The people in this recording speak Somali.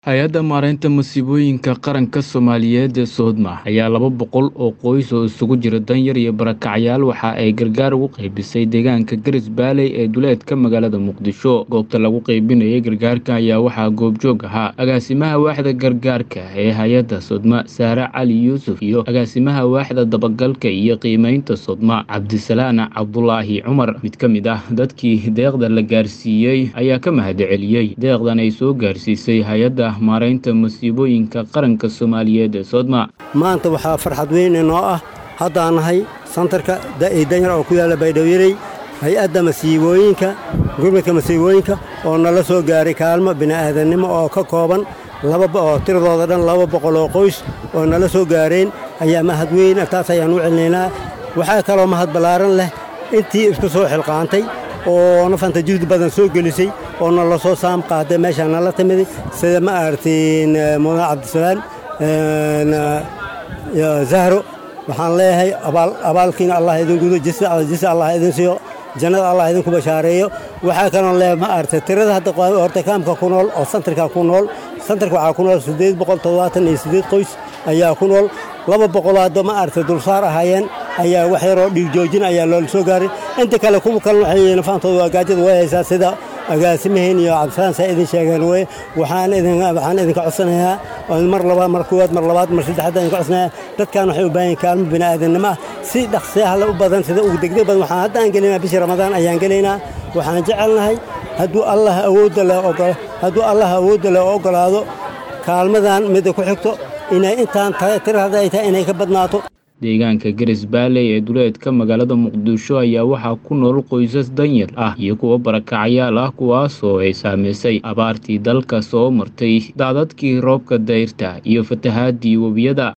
Hay'adda Maareynta Masiibooyinka Qaranka Soomaaliyeed ee SODMA ayaa 200 oo qoys oo isugu jira danyar iyo barakacayaal waxa ay gargaar ugu qaybisay deegaanka Garis Valley ee duleedka magaalada Muqdisho. Goobta lagu qaybinayay gargaarka ayaa waxaa goobjoog ahaa agaasimaha waaxda gargaarka ee hay'adda SODMA Saare Cali Yuusuf iyo agaasimaha waaxda dabagalka iyo qiimeynta SODMA Cabdisalaan Cabdulaahi Cumar. Mid ka mid ah dadkii deeqda la gaarsiiyey ayaa ka mahadceliyey deeqdan ay soo gaarsiisay hay'adda Maareynta Masiibooyinka Qaranka Soomaaliyeed ee SODMA. maanta waxaa farxad weyn inoo ah haddaan nahay santarka danyar oo ku yaalla Baydhabo hay-adda masiibooyinka gurmadka masiibooyinka oo nala soo gaaray kaalmo bini'aadanimo oo ka kooban tiradooda dhan 200 oo qoys oo nala soo gaareen ayaa mahad weyn taas ayaan u celinaynaa. waxaa kaloo mahad ballaaran leh intii isku soo xilqaantay oo nafanta juhdi badan soo gelisay oo nala soo saam qaaday meesha nala timid sida ma artiin Mudane Cabdisalaan Zahro waxaan leeyahay abaalkiina Allah idin gudo jisa Allah idin siiyo jannada Allah idin ku bashaareeyo. waxaa kaloo leeyahay ma artay tirada hadda horta kaamka ku nool oo santarka ku nool waxaa ku nool 878 qoys ayaa ku nool 200 aad ma artay dulsaar ahaayeen ayaa wax yar oo dhiig joojin ayaa loo soo gaaray. inta kale kuwa kale waxay nafantooda gaajada way haysaa sida agaasimaheen iyo Cabdisalaan sa idin sheegeen waxaan idinka codsanayaa mar labaad mar saddexaad idinka codsanayaa dadkan waxay u baahan yihiin kaalmo bini'aadanimo si dhaqso ah u badan sida ugu degdeg badan. waxaan hadda aan gelaynaa bishii Ramadaan ayaan gelaynaa. waxaan jecelnahay hadduu Allah awoodda leh ogolaado kaalmadan mid ku xigto inay intaan tirada ay tahay inay ka badnaato. Deegaanka Garis Valley ee duleedka magaalada Muqdisho ayaa waxaa ku nool qoysas danyar ah iyo kuwa barakacayaal ah kuwaasoo ay saameysay abaartii dalka soo martay, daadadkii roobka dayrta iyo fatahaadii webiyada.